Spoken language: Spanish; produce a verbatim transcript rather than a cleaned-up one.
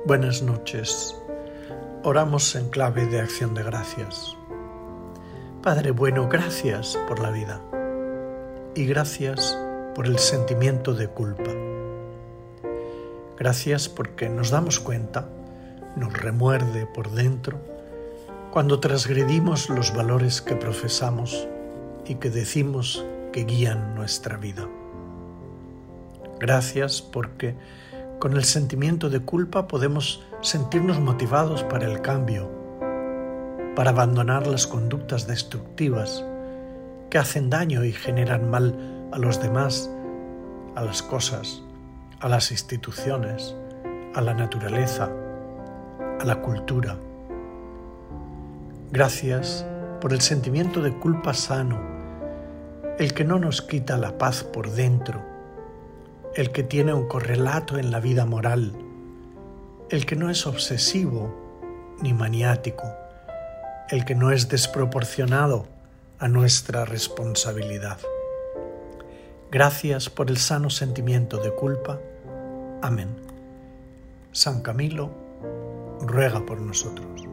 Buenas noches. Oramos en clave de acción de gracias. Padre bueno, gracias por la vida y gracias por el sentimiento de culpa. Gracias porque nos damos cuenta, nos remuerde por dentro, cuando transgredimos los valores que profesamos y que decimos que guían nuestra vida. Gracias porque con el sentimiento de culpa podemos sentirnos motivados para el cambio, para abandonar las conductas destructivas que hacen daño y generan mal a los demás, a las cosas, a las instituciones, a la naturaleza, a la cultura. Gracias por el sentimiento de culpa sano, el que no nos quita la paz por dentro, el que tiene un correlato en la vida moral, el que no es obsesivo ni maniático, el que no es desproporcionado a nuestra responsabilidad. Gracias por el sano sentimiento de culpa. Amén. San Camilo, ruega por nosotros.